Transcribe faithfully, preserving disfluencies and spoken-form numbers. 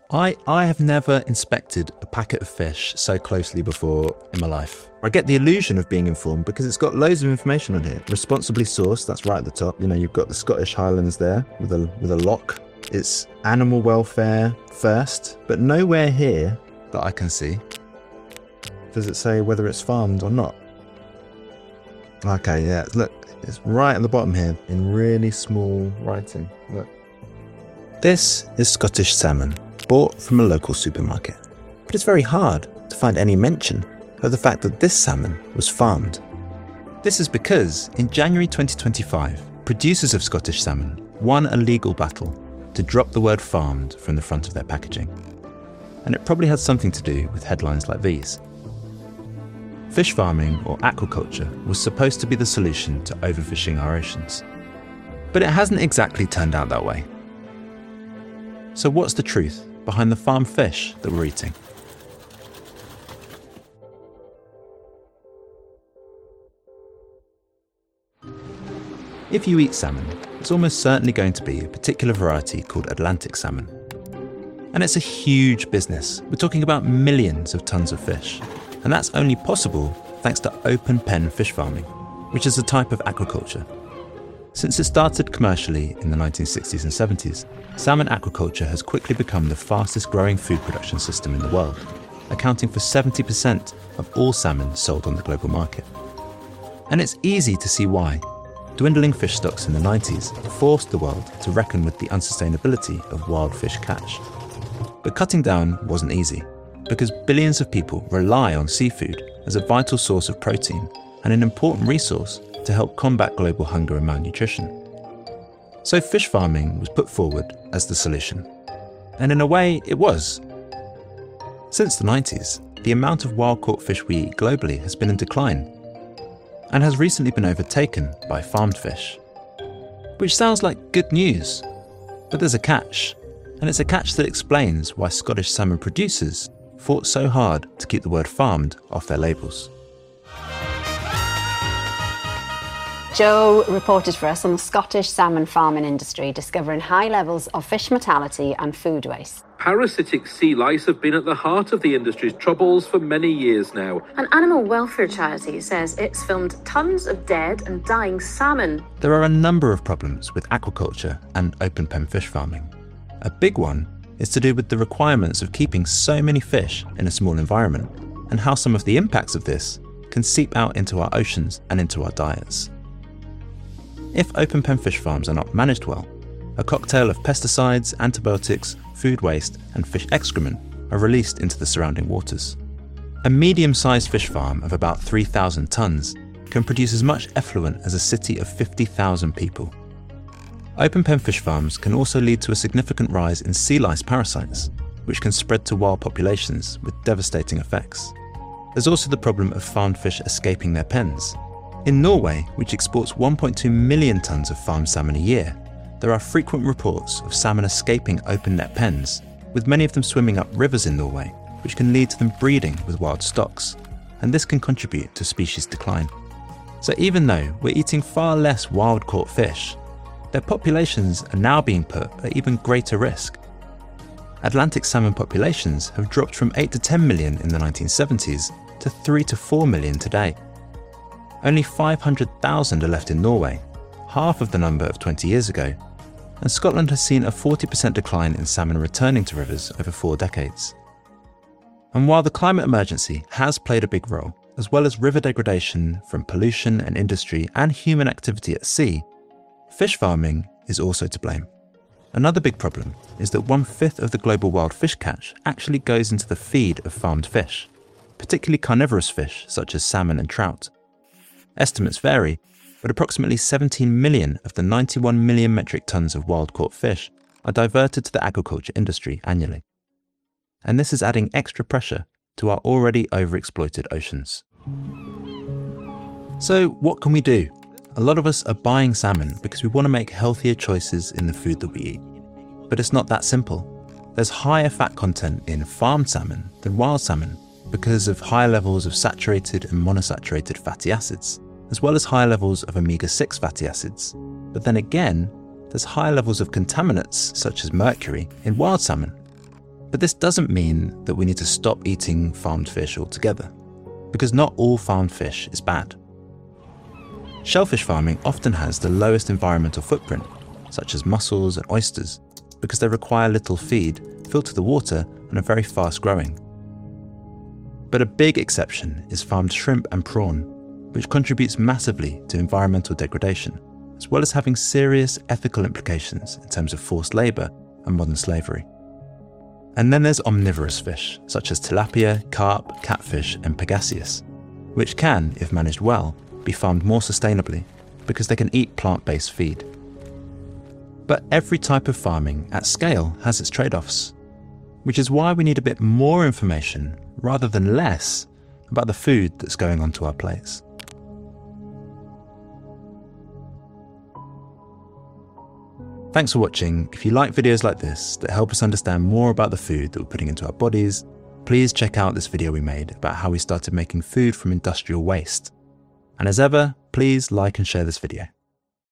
I, I have never inspected a packet of fish so closely before in my life. I get the illusion of being informed because it's got loads of information on here. Responsibly sourced, that's right at the top. You know, you've got the Scottish Highlands there with a with a lock. It's animal welfare first, but nowhere here that I can see does it say whether it's farmed or not. Okay, yeah, look, it's right at the bottom here in really small writing. Look. This is Scottish salmon, bought from a local supermarket. But it's very hard to find any mention of the fact that this salmon was farmed. This is because in January twenty twenty-five, producers of Scottish salmon won a legal battle to drop the word farmed from the front of their packaging. And it probably had something to do with headlines like these. Fish farming or aquaculture was supposed to be the solution to overfishing our oceans. But it hasn't exactly turned out that way. So what's the truth behind the farmed fish that we're eating? If you eat salmon, it's almost certainly going to be a particular variety called Atlantic salmon. And it's a huge business. We're talking about millions of tons of fish. And that's only possible thanks to open pen fish farming, which is a type of aquaculture. Since it started commercially in the nineteen sixties and seventies, salmon aquaculture has quickly become the fastest growing food production system in the world, accounting for seventy percent of all salmon sold on the global market. And it's easy to see why. Dwindling fish stocks in the nineties forced the world to reckon with the unsustainability of wild fish catch. But cutting down wasn't easy, because billions of people rely on seafood as a vital source of protein and an important resource to help combat global hunger and malnutrition. So fish farming was put forward as the solution. And in a way, it was. Since the nineties, the amount of wild-caught fish we eat globally has been in decline and has recently been overtaken by farmed fish. Which sounds like good news, but there's a catch, and it's a catch that explains why Scottish salmon producers fought so hard to keep the word farmed off their labels. Joe reported for us on the Scottish salmon farming industry, discovering high levels of fish mortality and food waste. Parasitic sea lice have been at the heart of the industry's troubles for many years now. An animal welfare charity says it's filmed tons of dead and dying salmon. There are a number of problems with aquaculture and open pen fish farming. A big one is to do with the requirements of keeping so many fish in a small environment, and how some of the impacts of this can seep out into our oceans and into our diets. If open pen fish farms are not managed well, a cocktail of pesticides, antibiotics, food waste and fish excrement are released into the surrounding waters. A medium-sized fish farm of about three thousand tons can produce as much effluent as a city of fifty thousand people. Open pen fish farms can also lead to a significant rise in sea lice parasites, which can spread to wild populations with devastating effects. There's also the problem of farmed fish escaping their pens. In Norway, which exports one point two million tons of farmed salmon a year, there are frequent reports of salmon escaping open net pens, with many of them swimming up rivers in Norway, which can lead to them breeding with wild stocks, and this can contribute to species decline. So even though we're eating far less wild-caught fish, their populations are now being put at even greater risk. Atlantic salmon populations have dropped from eight to ten million in the nineteen seventies to three to four million today. Only five hundred thousand are left in Norway, half of the number of twenty years ago, and Scotland has seen a forty percent decline in salmon returning to rivers over four decades. And while the climate emergency has played a big role, as well as river degradation from pollution and industry and human activity at sea, fish farming is also to blame. Another big problem is that one-fifth of the global wild fish catch actually goes into the feed of farmed fish, particularly carnivorous fish such as salmon and trout. Estimates vary, but approximately seventeen million of the ninety-one million metric tons of wild-caught fish are diverted to the aquaculture industry annually. And this is adding extra pressure to our already overexploited oceans. So what can we do? A lot of us are buying salmon because we want to make healthier choices in the food that we eat. But it's not that simple. There's higher fat content in farmed salmon than wild salmon because of higher levels of saturated and monosaturated fatty acids, as well as higher levels of omega six fatty acids. But then again, there's higher levels of contaminants such as mercury in wild salmon. But this doesn't mean that we need to stop eating farmed fish altogether, because not all farmed fish is bad. Shellfish farming often has the lowest environmental footprint, such as mussels and oysters, because they require little feed, filter the water, and are very fast growing. But a big exception is farmed shrimp and prawn, which contributes massively to environmental degradation, as well as having serious ethical implications in terms of forced labour and modern slavery. And then there's omnivorous fish, such as tilapia, carp, catfish, and pangasius, which can, if managed well, be farmed more sustainably because they can eat plant-based feed. But every type of farming at scale has its trade-offs, which is why we need a bit more information rather than less about the food that's going onto our plates. Thanks for watching. If you like videos like this that help us understand more about the food that we're putting into our bodies, please check out this video we made about how we started making food from industrial waste. And as ever, please like and share this video.